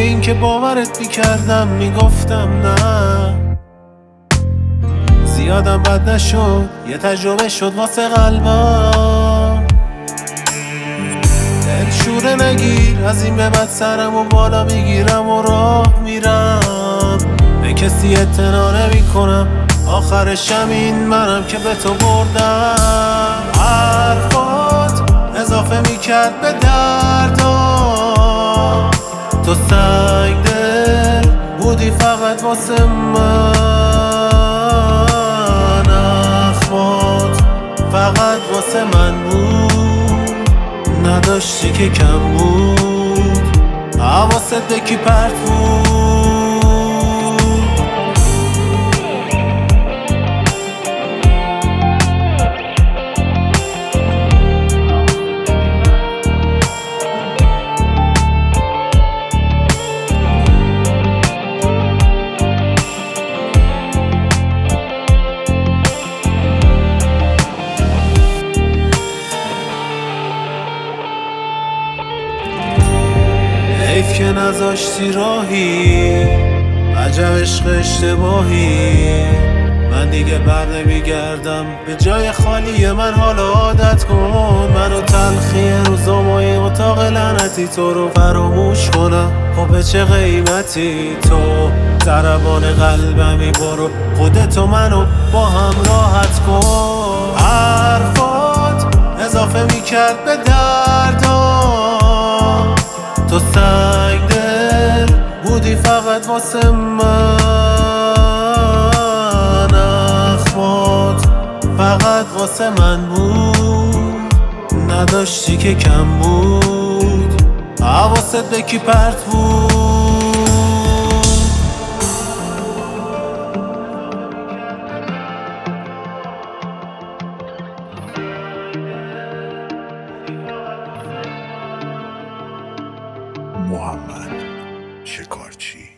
این که باورت میکردم میگفتم نه، زیادم بد نشد، یه تجربه شد واسه قلبم. دلشوره نگیر، از این به بعد سرم و بالا میگیرم و راه میرم، به کسی اعتنا نمی کنم، آخرشم این منم که به تو بردم. حرفات اضافه میکرد به دردام، تو سنگ دل بودی فقط واسه من، اخمات فقط واسه من بود، نداشتی که کم بود، حواست به کی پرت بود. حیف که نذاشتی راهی، عجب عشق اشتباهی، من دیگه بر نمیگردم به جای خالی من، حالا عادت کن منو تلخی روزامای اتاق لعنتی، تو رو فراموش کنم خب به چه قیمتی؟ تو ضربان قلبمی، برو خودتو منو با هم راحت کن. حرفات اضافه میکرد به دردام، تو سنگ دل بودی فقط واسه من، اخمات فقط واسه من بود، نداشتی که کم بود، حواست به کی پرت بود. محمد شکارچی.